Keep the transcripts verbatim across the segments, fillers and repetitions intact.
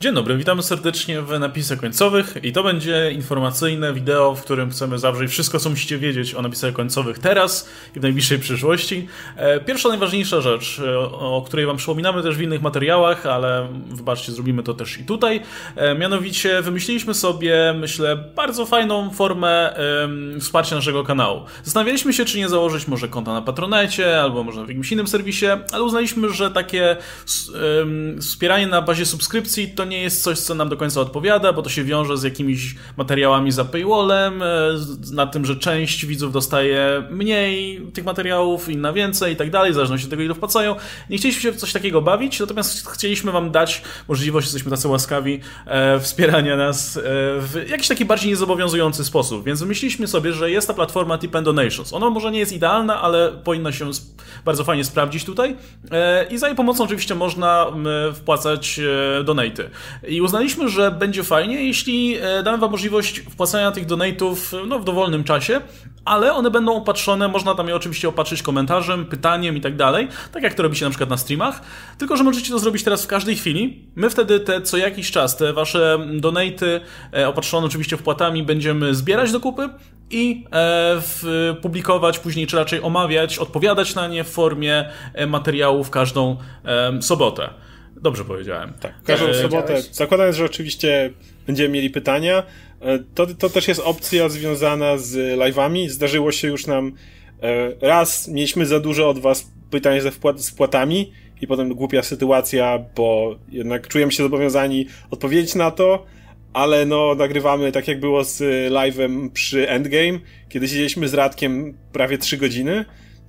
Dzień dobry, witamy serdecznie w napisach końcowych i to będzie informacyjne wideo, w którym chcemy zawrzeć wszystko, co musicie wiedzieć o napisach końcowych teraz i w najbliższej przyszłości. Pierwsza, najważniejsza rzecz, o której wam przypominamy też w innych materiałach, ale wybaczcie, zrobimy to też i tutaj. Mianowicie wymyśliliśmy sobie, myślę, bardzo fajną formę um, wsparcia naszego kanału. Zastanawialiśmy się, czy nie założyć może konta na Patronecie albo może w jakimś innym serwisie, ale uznaliśmy, że takie um, wspieranie na bazie subskrypcji to nie jest coś, co nam do końca odpowiada, bo to się wiąże z jakimiś materiałami za paywallem, na tym, że część widzów dostaje mniej tych materiałów, inna więcej i tak dalej, w zależności od tego, ile wpłacają. Nie chcieliśmy się w coś takiego bawić, natomiast chcieliśmy wam dać możliwość, jesteśmy tacy łaskawi, e, wspierania nas e, w jakiś taki bardziej niezobowiązujący sposób. Więc wymyśliliśmy sobie, że jest ta platforma Tip and Donations. Ona może nie jest idealna, ale powinna się bardzo fajnie sprawdzić tutaj e, i za jej pomocą oczywiście można e, wpłacać e, donaty. I uznaliśmy, że będzie fajnie, jeśli damy wam możliwość wpłacania tych donate'ów no, w dowolnym czasie, ale one będą opatrzone, można tam je oczywiście opatrzyć komentarzem, pytaniem i tak dalej, tak jak to robicie na przykład na streamach, tylko że możecie to zrobić teraz w każdej chwili. My wtedy te co jakiś czas, te wasze donate'y opatrzone oczywiście wpłatami będziemy zbierać do kupy i e, w, publikować później, czy raczej omawiać, odpowiadać na nie w formie materiału w każdą e, sobotę. Dobrze powiedziałem. Tak, każdą e, sobotę. Zakładając, że oczywiście będziemy mieli pytania, to, to też jest opcja związana z live'ami. Zdarzyło się już nam e, raz, mieliśmy za dużo od was pytań ze wpłat, z wpłatami i potem głupia sytuacja, bo jednak czujemy się zobowiązani odpowiedzieć na to, ale no nagrywamy tak jak było z live'em przy Endgame, kiedy siedzieliśmy z Radkiem prawie trzy godziny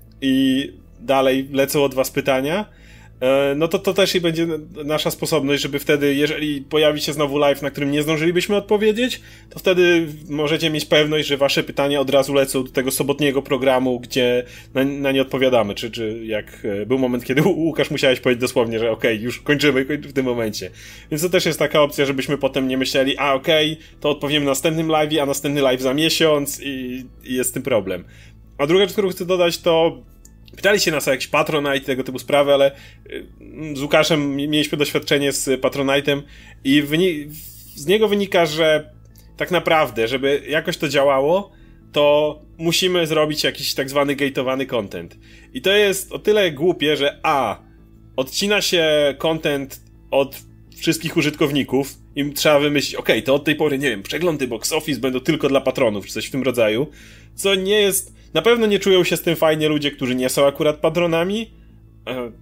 i dalej lecą od was pytania. No to to też i będzie nasza sposobność, żeby wtedy, jeżeli pojawi się znowu live, na którym nie zdążylibyśmy odpowiedzieć, to wtedy możecie mieć pewność, że wasze pytania od razu lecą do tego sobotniego programu, gdzie na, na nie odpowiadamy, czy, czy jak był moment, kiedy Łukasz musiałeś powiedzieć dosłownie, że okej, okay, już kończymy, kończymy w tym momencie. Więc to też jest taka opcja, żebyśmy potem nie myśleli, a okej, okay, to odpowiemy na następnym live'ie, a następny live za miesiąc i, i jest z tym problem. A druga rzecz, którą chcę dodać, to pytali się nas o jakiś Patronite, tego typu sprawy, ale z Łukaszem mieliśmy doświadczenie z Patronite'em i wyni- z niego wynika, że tak naprawdę, żeby jakoś to działało, to musimy zrobić jakiś tak zwany gateowany content. I to jest o tyle głupie, że a, odcina się content od wszystkich użytkowników i trzeba wymyślić, okej, okay, to od tej pory, nie wiem, przeglądy box office będą tylko dla patronów, czy coś w tym rodzaju, co nie jest... Na pewno nie czują się z tym fajnie ludzie, którzy nie są akurat patronami, e,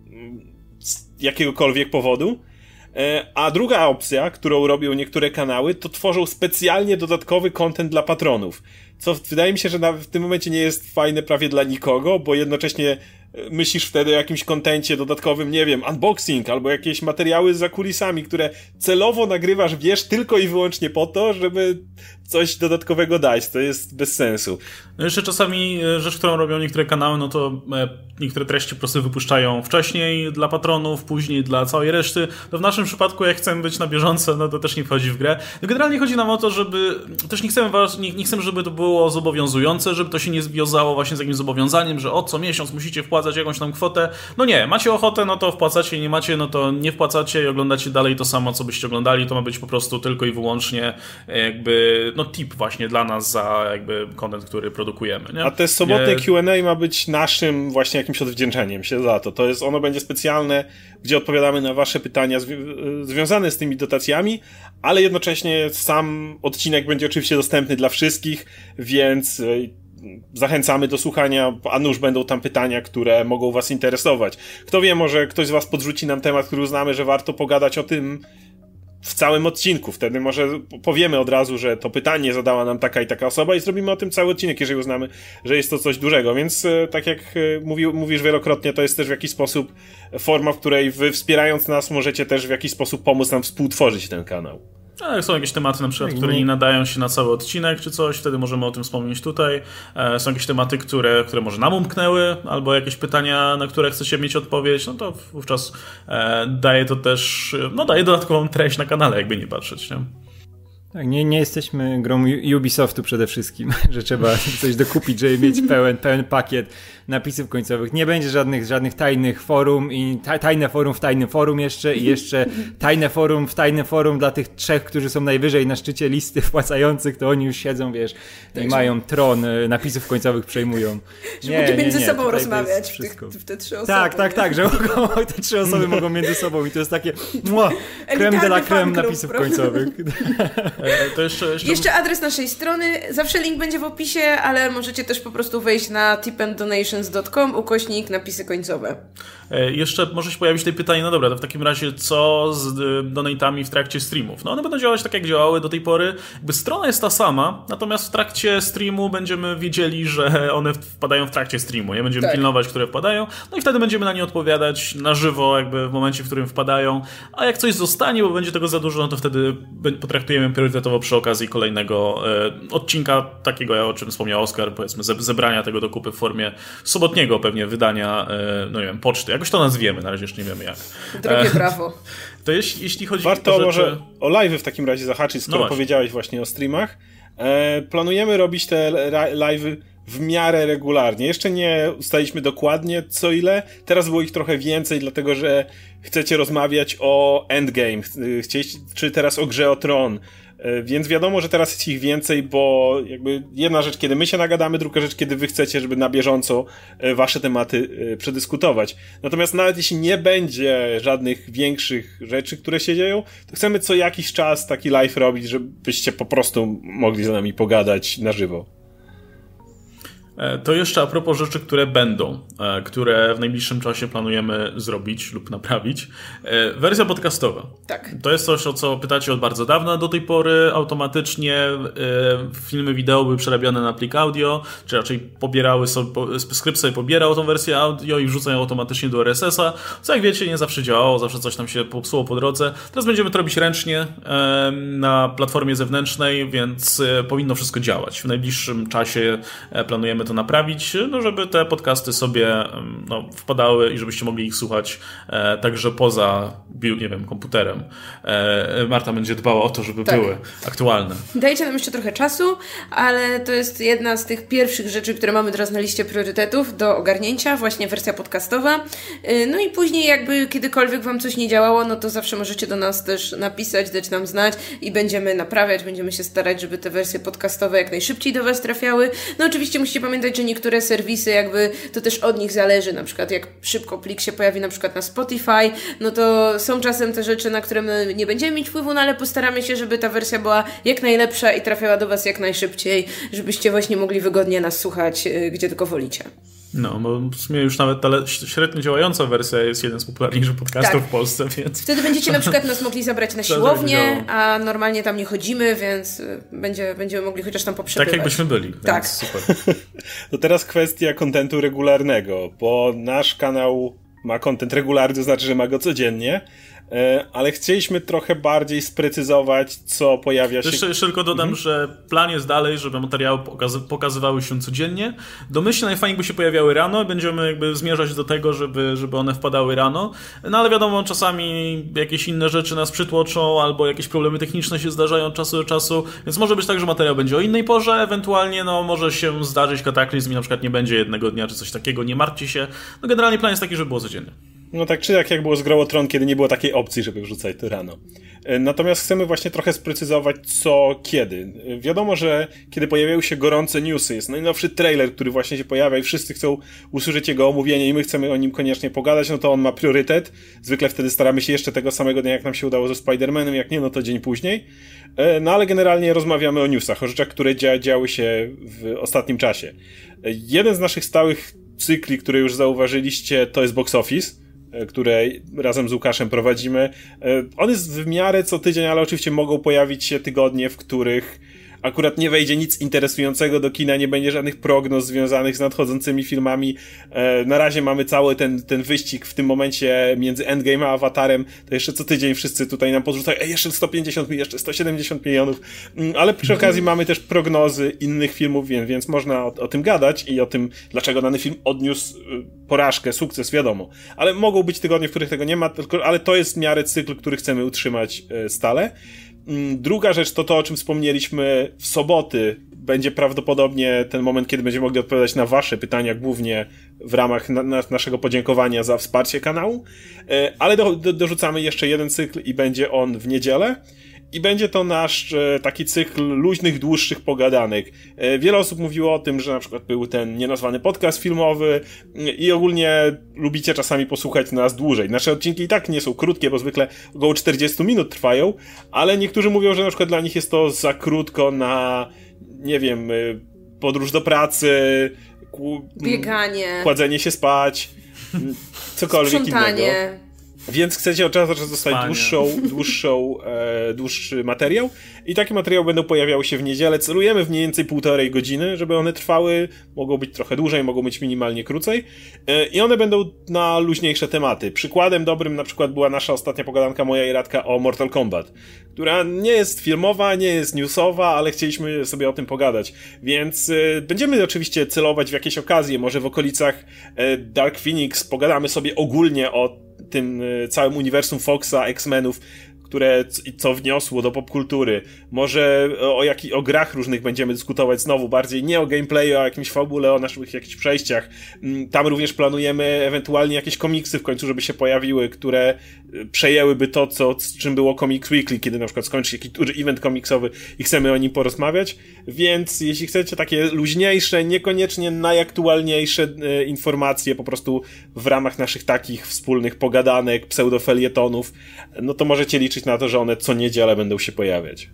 z jakiegokolwiek powodu. E, a druga opcja, którą robią niektóre kanały, to tworzą specjalnie dodatkowy content dla patronów. Co wydaje mi się, że na, w tym momencie nie jest fajne prawie dla nikogo, bo jednocześnie myślisz wtedy o jakimś kontencie dodatkowym, nie wiem, unboxing albo jakieś materiały za kulisami, które celowo nagrywasz, wiesz, tylko i wyłącznie po to, żeby coś dodatkowego dać. To jest bez sensu. No jeszcze czasami rzecz, którą robią niektóre kanały, no to niektóre treści po prostu wypuszczają wcześniej dla patronów, później dla całej reszty. To w naszym przypadku, jak chcemy być na bieżąco, no to też nie wchodzi w grę. No generalnie chodzi nam o to, żeby, też nie chcemy, nie, nie chcemy, żeby to było zobowiązujące, żeby to się nie związało właśnie z jakimś zobowiązaniem, że o co miesiąc musicie wpłacać jakąś tam kwotę. No nie, macie ochotę, no to wpłacacie, nie macie, no to nie wpłacacie i oglądacie dalej to samo, co byście oglądali. To ma być po prostu tylko i wyłącznie jakby, no tip właśnie dla nas za jakby content, który produkujemy. Nie? A te sobotnie Q and A ma być naszym właśnie jakimś odwdzięczeniem się za to. To jest, ono będzie specjalne, gdzie odpowiadamy na wasze pytania zwi- związane z tymi dotacjami, ale jednocześnie sam odcinek będzie oczywiście dostępny dla wszystkich, więc zachęcamy do słuchania, a nuż będą tam pytania, które mogą was interesować. Kto wie, może ktoś z was podrzuci nam temat, który uznamy, że warto pogadać o tym w całym odcinku. Wtedy może powiemy od razu, że to pytanie zadała nam taka i taka osoba i zrobimy o tym cały odcinek, jeżeli uznamy, że jest to coś dużego. Więc tak jak mówi, mówisz wielokrotnie, to jest też w jakiś sposób forma, w której wy wspierając nas możecie też w jakiś sposób pomóc nam współtworzyć ten kanał. A jak są jakieś tematy na przykład, które nie nadają się na cały odcinek czy coś, wtedy możemy o tym wspomnieć tutaj. E, są jakieś tematy, które, które może nam umknęły, albo jakieś pytania, na które chcecie mieć odpowiedź, no to wówczas e, daje to też, no daje dodatkową treść na kanale, jakby nie patrzeć, nie? Tak, nie, nie jesteśmy grą Ubisoftu przede wszystkim, że trzeba coś dokupić, żeby mieć pełen, pełen pakiet napisów końcowych. Nie będzie żadnych, żadnych tajnych forum i ta, tajne forum w tajnym forum jeszcze i jeszcze tajne forum w tajnym forum dla tych trzech, którzy są najwyżej na szczycie listy wpłacających, to oni już siedzą, wiesz, i mają tron, napisów końcowych przejmują. Nie, że mogą między nie, sobą rozmawiać w, tych, w te trzy osoby. Tak, tak, tak, że mogą, te trzy osoby mogą między sobą i to jest takie mua, creme de la creme napisów końcowych. To jeszcze, jeszcze... jeszcze adres naszej strony, zawsze link będzie w opisie, ale możecie też po prostu wejść na tipandonations kropka com ukośnik napisy końcowe. Jeszcze może się pojawić tutaj pytanie, no dobra, to w takim razie co z donatami w trakcie streamów? No one będą działać tak jak działały do tej pory. Jakby strona jest ta sama, natomiast w trakcie streamu będziemy wiedzieli, że one wpadają w trakcie streamu, nie? Będziemy tak. pilnować, które wpadają, no i wtedy będziemy na nie odpowiadać na żywo, jakby w momencie, w którym wpadają, a jak coś zostanie, bo będzie tego za dużo, no to wtedy potraktujemy priorytetowo przy okazji kolejnego e, odcinka, takiego, o czym wspomniał Oskar, powiedzmy, zebrania tego do kupy w formie sobotniego pewnie wydania, e, no nie wiem, poczty. Jakoś to nazwiemy, na razie jeszcze nie wiemy jak. Drogie prawo. To jeśli, jeśli chodzi Warto o rzeczy... może o live'y w takim razie zahaczyć, skoro no właśnie. powiedziałeś właśnie o streamach. E, planujemy robić te live'y w miarę regularnie. Jeszcze nie ustaliliśmy dokładnie co ile. Teraz było ich trochę więcej, dlatego że chcecie rozmawiać o Endgame, chcieliście, czy teraz o Grze o Tron. Więc wiadomo, że teraz jest ich więcej, bo jakby jedna rzecz, kiedy my się nagadamy, druga rzecz, kiedy wy chcecie, żeby na bieżąco wasze tematy przedyskutować. Natomiast nawet jeśli nie będzie żadnych większych rzeczy, które się dzieją, to chcemy co jakiś czas taki live robić, żebyście po prostu mogli z nami pogadać na żywo. To jeszcze a propos rzeczy, które będą, które w najbliższym czasie planujemy zrobić lub naprawić. Wersja podcastowa. Tak. To jest coś, o co pytacie od bardzo dawna. Do tej pory automatycznie filmy wideo były przerabiane na plik audio, czy raczej pobierały sobie, skrypt sobie pobierał tą wersję audio i wrzuca ją automatycznie do R S S-a. Co jak wiecie, nie zawsze działało, zawsze coś tam się popsuło po drodze. Teraz będziemy to robić ręcznie na platformie zewnętrznej, więc powinno wszystko działać. W najbliższym czasie planujemy to naprawić, no żeby te podcasty sobie no, wpadały i żebyście mogli ich słuchać e, także poza, nie wiem, komputerem. E, Marta będzie dbała o to, żeby tak. były aktualne. Dajcie nam jeszcze trochę czasu, ale to jest jedna z tych pierwszych rzeczy, które mamy teraz na liście priorytetów do ogarnięcia, właśnie wersja podcastowa. E, no i później jakby kiedykolwiek wam coś nie działało, no to zawsze możecie do nas też napisać, dać nam znać i będziemy naprawiać, będziemy się starać, żeby te wersje podcastowe jak najszybciej do was trafiały. No oczywiście musicie pamiętać, że niektóre serwisy jakby to też od nich zależy, na przykład jak szybko plik się pojawi na przykład na Spotify, no to są czasem te rzeczy, na które my nie będziemy mieć wpływu, no ale postaramy się, żeby ta wersja była jak najlepsza i trafiała do was jak najszybciej, żebyście właśnie mogli wygodnie nas słuchać, gdzie tylko wolicie. No, bo w sumie już nawet ta średnio działająca wersja jest jeden z popularniejszych podcastów tak. w Polsce, więc... Wtedy będziecie na przykład nas mogli zabrać na siłownię, a normalnie tam nie chodzimy, więc będzie, będziemy mogli chociaż tam poprzebywać. Tak jakbyśmy byli, tak. Super. To teraz kwestia kontentu regularnego, bo nasz kanał ma kontent regularny, to znaczy, że ma go codziennie, ale chcieliśmy trochę bardziej sprecyzować, co pojawia się... Jeszcze, jeszcze tylko dodam, mhm. że plan jest dalej, żeby materiały pokazy- pokazywały się codziennie. Domyślnie najfajniej by się pojawiały rano, będziemy jakby zmierzać do tego, żeby, żeby one wpadały rano, no ale wiadomo, czasami jakieś inne rzeczy nas przytłoczą, albo jakieś problemy techniczne się zdarzają od czasu do czasu, więc może być tak, że materiał będzie o innej porze, ewentualnie no może się zdarzyć kataklizm i na przykład nie będzie jednego dnia, czy coś takiego, nie martwcie się. No generalnie plan jest taki, żeby było codziennie. No tak czy jak, jak było z Grą o Tron, kiedy nie było takiej opcji, żeby wrzucać to rano. Natomiast chcemy właśnie trochę sprecyzować co, kiedy. Wiadomo, że kiedy pojawiają się gorące newsy, jest najnowszy trailer, który właśnie się pojawia i wszyscy chcą usłyszeć jego omówienie i my chcemy o nim koniecznie pogadać, no to on ma priorytet. Zwykle wtedy staramy się jeszcze tego samego dnia, jak nam się udało ze Spider-Manem, jak nie, no to dzień później. No ale generalnie rozmawiamy o newsach, o rzeczach, które dzia- działy się w ostatnim czasie. Jeden z naszych stałych cykli, które już zauważyliście, to jest Box Office, które razem z Łukaszem prowadzimy. On jest w miarę co tydzień, ale oczywiście mogą pojawić się tygodnie, w których akurat nie wejdzie nic interesującego do kina, nie będzie żadnych prognoz związanych z nadchodzącymi filmami. Na razie mamy cały ten, ten wyścig w tym momencie między Endgame a Avatarem, to jeszcze co tydzień wszyscy tutaj nam podrzucają, ej, jeszcze sto pięćdziesiąt milionów, jeszcze sto siedemdziesiąt milionów, ale przy okazji mamy też prognozy innych filmów, więc, więc można o, o tym gadać i o tym, dlaczego dany film odniósł porażkę, sukces, wiadomo. Ale mogą być tygodnie, w których tego nie ma, tylko, ale to jest w miarę cykl, który chcemy utrzymać stale. Druga rzecz to to, o czym wspomnieliśmy w soboty. Będzie prawdopodobnie ten moment, kiedy będziemy mogli odpowiadać na wasze pytania, głównie w ramach na, na, naszego podziękowania za wsparcie kanału. Ale do, do, dorzucamy jeszcze jeden cykl i będzie on w niedzielę. I będzie to nasz e, taki cykl luźnych, dłuższych pogadanek. E, wiele osób mówiło o tym, że na przykład był ten nienazwany podcast filmowy e, i ogólnie lubicie czasami posłuchać nas dłużej. Nasze odcinki i tak nie są krótkie, bo zwykle około czterdzieści minut trwają, ale niektórzy mówią, że na przykład dla nich jest to za krótko na, nie wiem, e, podróż do pracy, ku, bieganie, kładzenie się spać, cokolwiek sprzątanie. innego. Więc chcecie od czasu do czasu dostać dłuższą, dłuższą, e, dłuższy materiał i takie materiały będą pojawiały się w niedzielę. Celujemy w mniej więcej półtorej godziny, żeby one trwały. Mogą być trochę dłużej, mogą być minimalnie krócej. E, I one będą na luźniejsze tematy. Przykładem dobrym na przykład była nasza ostatnia pogadanka, moja i Radka, o Mortal Kombat, która nie jest filmowa, nie jest newsowa, ale chcieliśmy sobie o tym pogadać. Więc e, będziemy oczywiście celować w jakieś okazje, może w okolicach e, Dark Phoenix pogadamy sobie ogólnie o tym całym uniwersum Foxa, X-Menów, które co wniosło do popkultury. Może o, jak, o grach różnych będziemy dyskutować znowu, bardziej nie o gameplayu, a o jakimś fabule, o naszych jakichś przejściach. Tam również planujemy ewentualnie jakieś komiksy w końcu, żeby się pojawiły, które przejęłyby to, co, z czym było Comics Weekly, kiedy na przykład skończy się jakiś duży event komiksowy i chcemy o nim porozmawiać. Więc jeśli chcecie takie luźniejsze, niekoniecznie najaktualniejsze e, informacje po prostu w ramach naszych takich wspólnych pogadanek, pseudofelietonów, no to możecie liczyć na to, że one co niedzielę będą się pojawiać.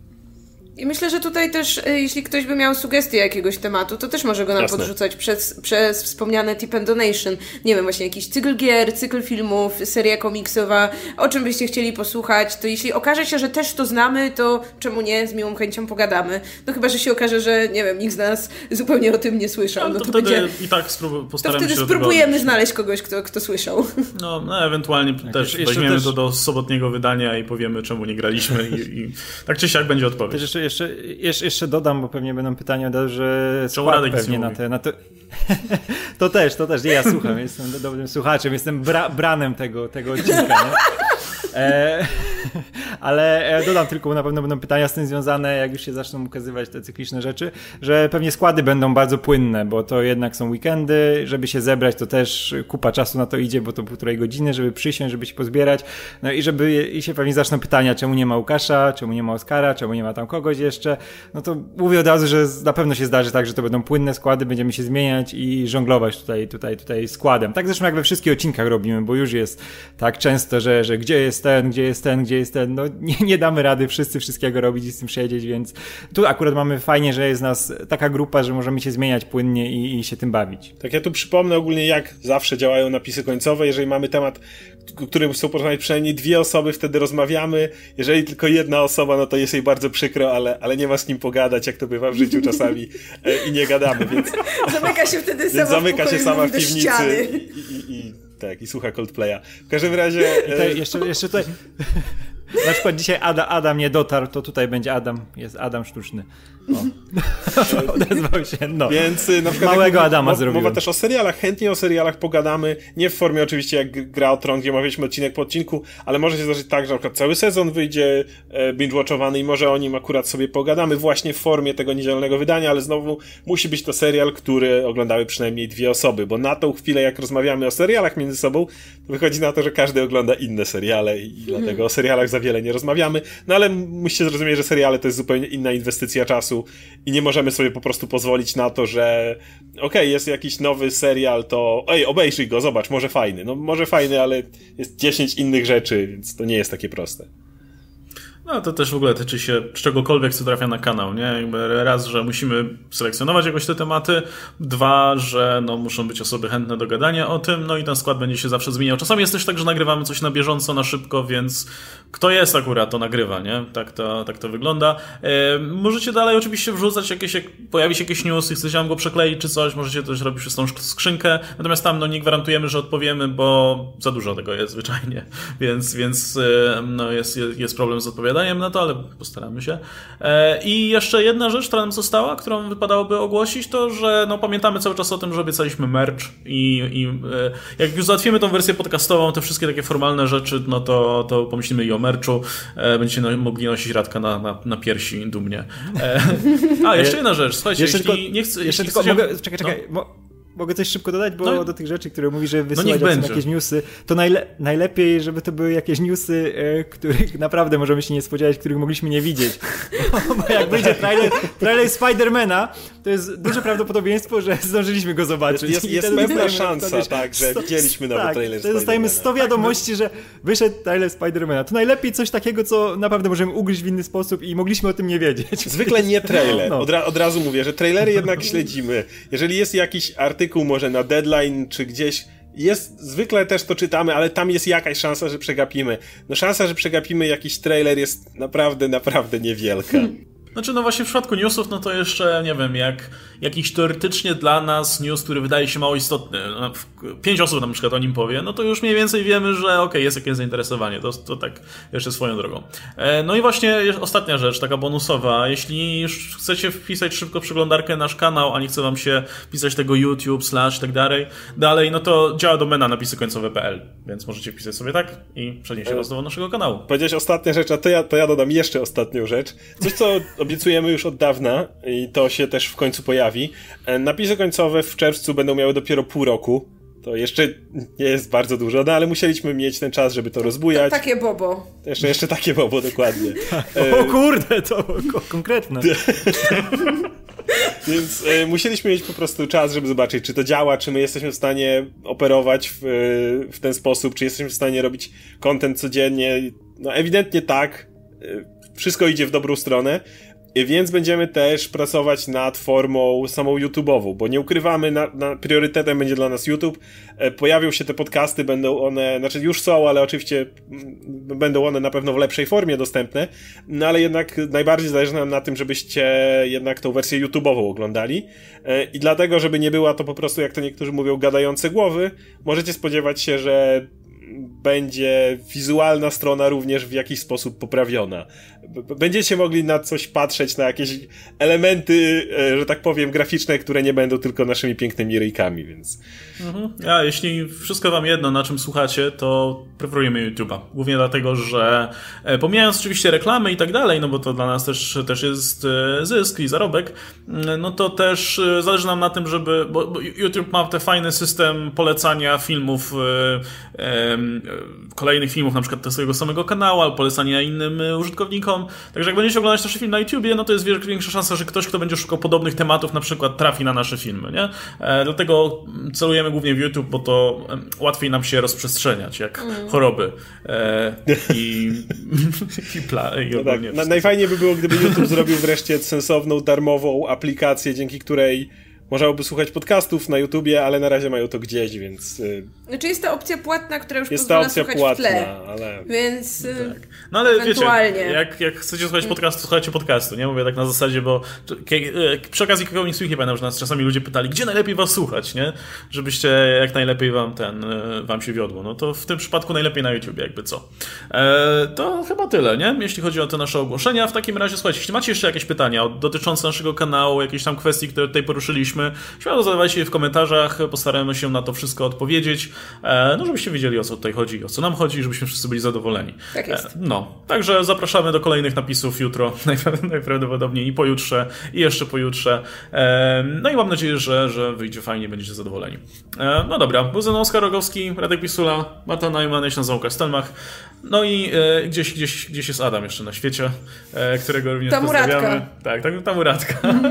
I myślę, że tutaj też, jeśli ktoś by miał sugestie jakiegoś tematu, to też może go nam Jasne. podrzucać przez, przez wspomniane Tip and Donation. Nie wiem, właśnie jakiś cykl gier, cykl filmów, seria komiksowa, o czym byście chcieli posłuchać, to jeśli okaże się, że też to znamy, to czemu nie, z miłą chęcią pogadamy. No chyba, że się okaże, że, nie wiem, nikt z nas zupełnie o tym nie słyszał. No, No to, to, wtedy będzie... i tak sprób- postaramy to wtedy się spróbujemy tego... znaleźć kogoś, kto, kto słyszał. No, no ewentualnie tak, też jeszcze weźmiemy też... to do sobotniego wydania i powiemy, czemu nie graliśmy i, i tak czy siak będzie odpowiedź. Też jeszcze, jeszcze, jeszcze, jeszcze dodam, bo pewnie będą pytania, że czemu skład Radek pewnie na te, na te... To też, to też. Nie, ja słucham, jestem dobrym słuchaczem, jestem bra, branem tego, tego odcinka, nie? E, ale dodam tylko, bo na pewno będą pytania z tym związane, jak już się zaczną ukazywać te cykliczne rzeczy, że pewnie składy będą bardzo płynne, bo to jednak są weekendy, żeby się zebrać, to też kupa czasu na to idzie, bo to półtorej godziny, żeby przysiąść, żeby się pozbierać, no i żeby i się pewnie zaczną pytania, czemu nie ma Łukasza, czemu nie ma Oskara, czemu nie ma tam kogoś jeszcze, no to mówię od razu, że na pewno się zdarzy tak, że to będą płynne składy, będziemy się zmieniać i żonglować tutaj, tutaj, tutaj składem. Tak zresztą jak we wszystkich odcinkach robimy, bo już jest tak często, że, że gdzie jest ten, gdzie jest ten, gdzie jest ten, no nie, nie damy rady wszyscy wszystkiego robić i z tym siedzieć, więc tu akurat mamy fajnie, że jest nas taka grupa, że możemy się zmieniać płynnie i, i się tym bawić. Tak, ja tu przypomnę ogólnie, jak zawsze działają napisy końcowe. Jeżeli mamy temat, o którym chcą porozmawiać przynajmniej dwie osoby, wtedy rozmawiamy. Jeżeli tylko jedna osoba, no to jest jej bardzo przykro, ale, ale nie ma z kim pogadać, jak to bywa w życiu czasami e, i nie gadamy, więc... Zamyka się wtedy sama więc zamyka w pokoju, się sama w do piwnicy ściany. i, i, i tak, i słucha Coldplaya. W każdym razie... E... Tutaj, jeszcze, jeszcze tutaj... Na przykład dzisiaj Adam, Adam nie dotarł, to tutaj będzie Adam, jest Adam sztuczny. O. Odezwał się, no. Więc na przykład małego jak, Adama mowa, zrobiłem. Mowa też o serialach, chętnie o serialach pogadamy, nie w formie oczywiście jak Gra o Tron, gdzie omawialiśmy odcinek po odcinku, ale może się zdarzyć tak, że na przykład cały sezon wyjdzie e, binge-watchowany i może o nim akurat sobie pogadamy właśnie w formie tego niedzielnego wydania, ale znowu musi być to serial, który oglądały przynajmniej dwie osoby, bo na tą chwilę jak rozmawiamy o serialach między sobą, to wychodzi na to, że każdy ogląda inne seriale i, i dlatego o serialach za wiele nie rozmawiamy, no ale musicie zrozumieć, że seriale to jest zupełnie inna inwestycja czasu i nie możemy sobie po prostu pozwolić na to, że okej, okay, jest jakiś nowy serial, to ej, obejrzyj go, zobacz, może fajny. No może fajny, ale jest dziesięć innych rzeczy, więc to nie jest takie proste. No to też w ogóle tyczy się czegokolwiek, co trafia na kanał, nie? Jakby raz, że musimy selekcjonować jakoś te tematy, dwa, że no muszą być osoby chętne do gadania o tym, no i ten skład będzie się zawsze zmieniał. Czasami jest też tak, że nagrywamy coś na bieżąco, na szybko, więc kto jest akurat, to nagrywa, nie? Tak to, tak to wygląda. E, możecie dalej oczywiście wrzucać jakieś, jak pojawi się jakiś news i chcecie nam go przekleić czy coś, możecie to też robić przez tą skrzynkę, natomiast tam no nie gwarantujemy, że odpowiemy, bo za dużo tego jest zwyczajnie, więc, więc no jest, jest problem z odpowiadaniem. odpowiadaniem na to, ale postaramy się. E, I jeszcze jedna rzecz, która nam została, którą wypadałoby ogłosić, to, że no, pamiętamy cały czas o tym, że obiecaliśmy merch i, i e, jak już załatwimy tą wersję podcastową, te wszystkie takie formalne rzeczy, no to, to pomyślimy i o merchu. E, będziecie no, mogli nosić Radka na, na, na piersi dumnie. E, a, jeszcze jedna rzecz, słuchajcie, jeszcze jeśli tylko, nie chcę... Jeszcze jeśli tylko chcecie... mogę, czekaj, czekaj, no. mo- mogę coś szybko dodać, bo no, do tych rzeczy, które mówi, że wysyłać no no jakieś newsy, to najle- najlepiej, żeby to były jakieś newsy, e, których naprawdę możemy się nie spodziewać, których mogliśmy nie widzieć. Bo, bo jak wyjdzie trailer, trailer Spidermana, to jest duże prawdopodobieństwo, że zdążyliśmy go zobaczyć. Jest, jest pewna szansa, tak, że sto, widzieliśmy nowy tak, trailer Spidermana. Dostajemy sto wiadomości, że wyszedł trailer Spidermana. To najlepiej coś takiego, co naprawdę możemy ugryźć w inny sposób i mogliśmy o tym nie wiedzieć. Zwykle nie trailer. No. Od, ra- od razu mówię, że trailery jednak śledzimy. Jeżeli jest jakiś artykuł może na Deadline czy gdzieś, jest, zwykle też to czytamy, ale tam jest jakaś szansa, że przegapimy. No szansa, że przegapimy jakiś trailer jest naprawdę, naprawdę niewielka. Znaczy, no właśnie w przypadku newsów, no to jeszcze, nie wiem, jak jakiś teoretycznie dla nas news, który wydaje się mało istotny, no, pięć osób na przykład o nim powie, no to już mniej więcej wiemy, że okej, okay, jest jakieś zainteresowanie, to, to tak jeszcze swoją drogą. E, no i właśnie ostatnia rzecz, taka bonusowa, jeśli już chcecie wpisać szybko przeglądarkę na nasz kanał, a nie chce wam się pisać tego YouTube, slash i tak dalej, dalej, no to działa domena napisy końcowe kropka p l, więc możecie wpisać sobie tak i przenieść was do naszego kanału. Powiedziałeś ostatnia rzecz, a to ja, to ja dodam jeszcze ostatnią rzecz. Coś, co obiecujemy już od dawna i to się też w końcu pojawi. Napisy końcowe w czerwcu będą miały dopiero pół roku. To jeszcze nie jest bardzo dużo, no ale musieliśmy mieć ten czas, żeby to rozbujać. To takie bobo. To jeszcze, jeszcze takie bobo, dokładnie. O kurde, to ko- konkretne. Więc e, musieliśmy mieć po prostu czas, żeby zobaczyć, czy to działa, czy my jesteśmy w stanie operować w, w ten sposób, czy jesteśmy w stanie robić content codziennie. No ewidentnie tak. Wszystko idzie w dobrą stronę. Więc będziemy też pracować nad formą samą YouTube'ową, bo nie ukrywamy, na, na priorytetem będzie dla nas YouTube. E, pojawią się te podcasty, będą one, znaczy już są, ale oczywiście m, będą one na pewno w lepszej formie dostępne, no ale jednak najbardziej zależy nam na tym, żebyście jednak tą wersję YouTube'ową oglądali. E, I dlatego, żeby nie była to po prostu, jak to niektórzy mówią, gadające głowy, możecie spodziewać się, że będzie wizualna strona również w jakiś sposób poprawiona. Będziecie mogli na coś patrzeć, na jakieś elementy, że tak powiem, graficzne, które nie będą tylko naszymi pięknymi ryjkami, więc... Mhm. A jeśli wszystko wam jedno, na czym słuchacie, to preferujemy YouTube'a. Głównie dlatego, że pomijając oczywiście reklamy i tak dalej, no bo to dla nas też, też jest zysk i zarobek, no to też zależy nam na tym, żeby... Bo, bo YouTube ma ten fajny system polecania filmów, e, e, kolejnych filmów, na przykład swojego samego kanału, albo polecania innym użytkownikom. Także jak będziecie oglądać nasze filmy na YouTubie, no to jest większa szansa, że ktoś, kto będzie szukał podobnych tematów, na przykład trafi na nasze filmy, nie? E, dlatego celujemy głównie w YouTube, bo to łatwiej nam się rozprzestrzeniać, jak mm. choroby. E, I i, pla, i no tak. Na, najfajniej by było, gdyby YouTube zrobił wreszcie sensowną, darmową aplikację, dzięki której można by słuchać podcastów na YouTubie, ale na razie mają to gdzieś, więc... Znaczy jest to opcja płatna, która już jest pozwala ta opcja słuchać płatna, w tle, ale... więc tak. No ale ewentualnie. Wiecie, jak, jak chcecie słuchać podcastu, słuchajcie podcastu, nie? Mówię tak na zasadzie, bo przy okazji Comic Week pamiętam, że nas czasami ludzie pytali, gdzie najlepiej was słuchać, nie? Żebyście jak najlepiej wam ten, wam się wiodło. No to w tym przypadku najlepiej na YouTube, jakby co. E, to chyba tyle, nie? Jeśli chodzi o te nasze ogłoszenia. W takim razie, słuchajcie, jeśli macie jeszcze jakieś pytania dotyczące naszego kanału, jakieś tam kwestii, które tutaj poruszyliśmy, śmiało zadawajcie je w komentarzach, postaramy się na to wszystko odpowiedzieć, e, no żebyście wiedzieli, o co tutaj chodzi, o co nam chodzi, żebyśmy wszyscy byli zadowoleni. Tak jest. E, no, także zapraszamy do kolejnych napisów jutro, najprawdopodobniej i pojutrze, i jeszcze pojutrze. E, no i mam nadzieję, że, że wyjdzie fajnie, będziecie zadowoleni. E, no dobra, był ze mną Oskar Rogowski, Radek Pisula, Marta Neumann, ja się nazywam Łukasz Stelmach, no i e, gdzieś, gdzieś, gdzieś jest Adam jeszcze na świecie, e, którego również ta pozdrawiamy. Muratka. Tak, tak, ta Muratka.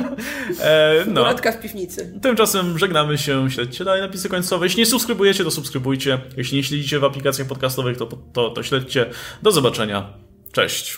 e, no. Muratka w piwnicy. Tymczasem żegnamy się, śledźcie dalej napisy końcowe. Jeśli nie subskrybujecie, to subskrybujcie. Jeśli nie śledzicie w aplikacjach podcastowych, to, to, to śledźcie. Do zobaczenia. Cześć.